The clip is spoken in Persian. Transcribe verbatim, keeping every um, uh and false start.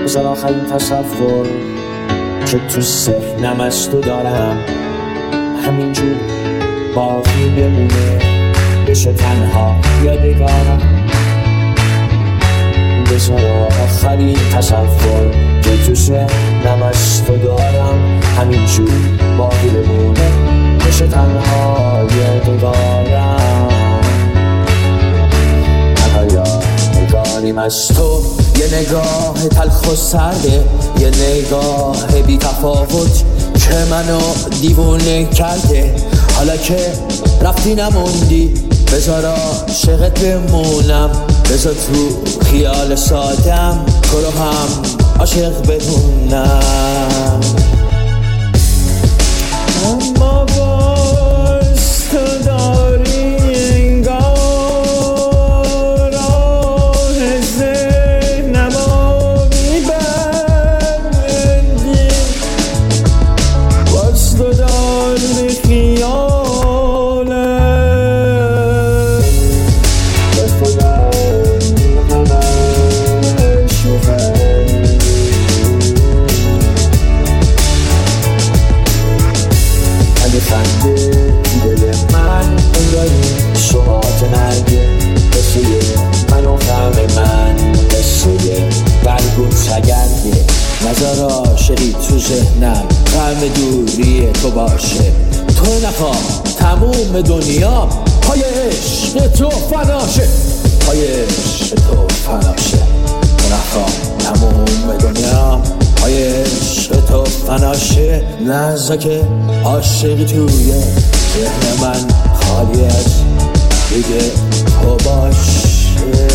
بذار آخرین تصور که تو ذهنم از تو دارم همینجور باقی بمونه، بشه تنها یادگارم. بذار آخرین تصور که تو ذهنم از تو دارم همینجور باقی بمونه، بشه تنها یادگارم. تنها یادگاریم از تو، یه نگاه تلخ و سرده، یه نگاه بی تفاوت که منو دیوونه کرده. حالا که رفتی نموندی، بذار عاشقت بمونم، بذار تو خیال سادم تو رو هم عاشق بدونم. اما باز تو داری انگار راه ذهنمو میبندی، باز تو داری خیالت خنده دل من انگاری شمات نرگه، مثل من و غم من مثل برگون سگرده. نظر عاشقی تو ذهنم غم دوری تو باشه، تو نخواه تموم دنیا پای عشق تو فناشه، پای عشق تو فناشه. تو نخواه تموم دنیا پای عشق تو فناشه. لحظه که عاشقی توی ذهن من خالی از دیگه تو باشه.